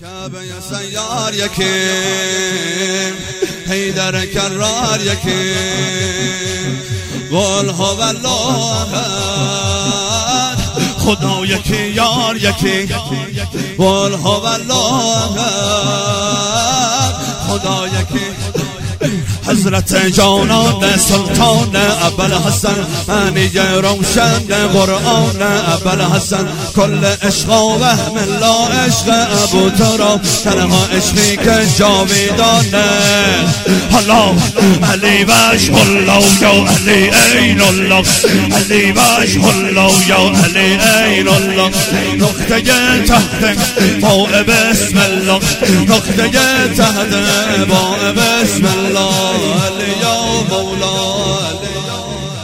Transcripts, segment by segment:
کعبه سیار یکی، حیدر کرار یکی، قل هو الله احد، خدا یکی یار یکی، قل هو الله احد، خدا یکی. حضرت جانان سلطان ابوالحسن، معنی روشن قرآن ابوالحسن، کل عشق و وهم لا عشق ابو تراب، تنها عشقی که جاویدانه. حالا علی وجه الله یا علی عین الله، علی وجه الله یا علی عین الله، نقطه تحت باء بسم الله، نقطه تحت باء بسم الله. علی یا مولا، علی یا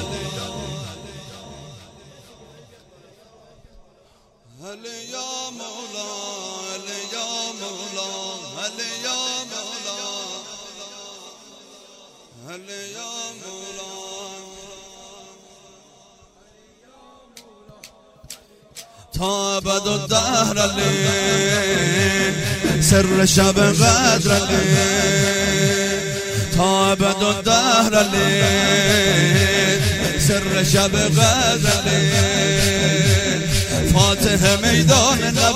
مولا، علی یا مولا، علی یا مولا، علی یا مولا. تا ابد الدهر علی، سر شب قدر علی، تا ابد الدهر علی، سر شب قدر علی، فاتح میدان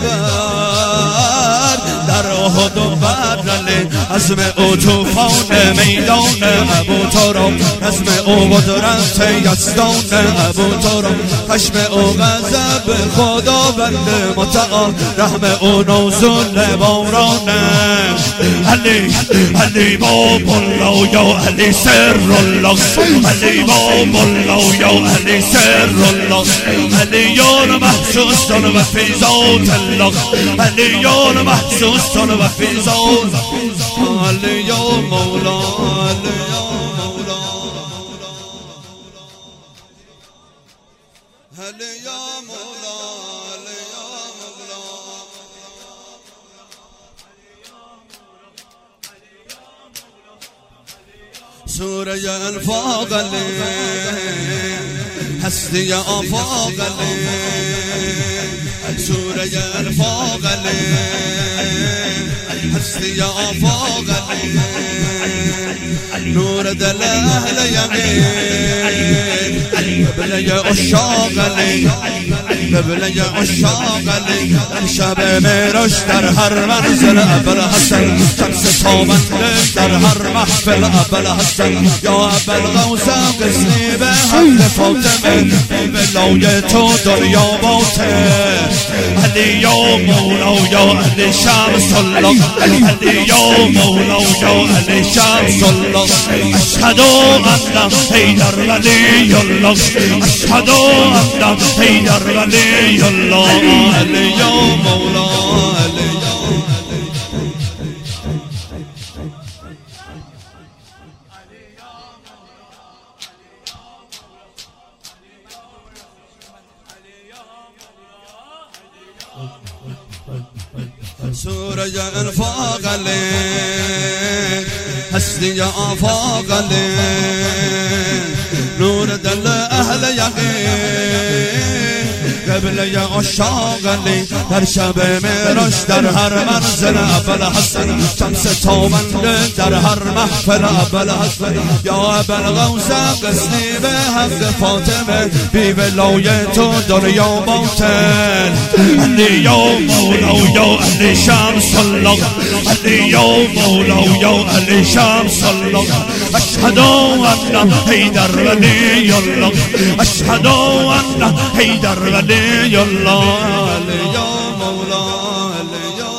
نبرد در احد و بدر علی، عزم او طوفان میدان ابو تراب، عزم او قدرت یزدان ابو تراب، خشم او غضب خداوند متعال، رحم او نزول باران. علی علی باب الله یا علی سر الله، علی باب الله یا علی سر الله، علیان محسوسان و فیضات الله، علیان محسوسان و فیضات. علی یا مولا، علی یا مولا، علی یا مولا، علی یا مولا. سوره انفاق علی، هستی آفاق علی، سوره انفاق علی، هستی آفاق علی، نور دل اهل یقین، قبله عشاق علی، قبله عشاق علی. شب معراج در هر منزل ابوالحسن، شمس تابنده در هر محفل ابوالحسن، یا ابوالغوث قسمی به حق فاطمه، ولای تو دنیا باطل. علی یا مولا یا علی شمس الله، علی یا مولا یا علی شمس الله. اشهد ان حیدر ولی الله، اشهد ان حیدر ولی الله. علی یا مولا، علی یا سوره انفاق علی، هستی آفاق علی، نور دل اهل یقین، قبله عشاق علی. در شب معراج در هر منزل ابوالحسن، شمس تابنده در هر محفل ابوالحسن، یا ابوالغوث قسمی به حق فاطمه، بی ولای تو دنیا باطل. علی یا مولا یا علی شمس الله، علی یا مولا یا علی شمس الله. اشهد ان حیدر ولی الله، اشهد ان حیدر ولی الله. علی یا مولا، علی یا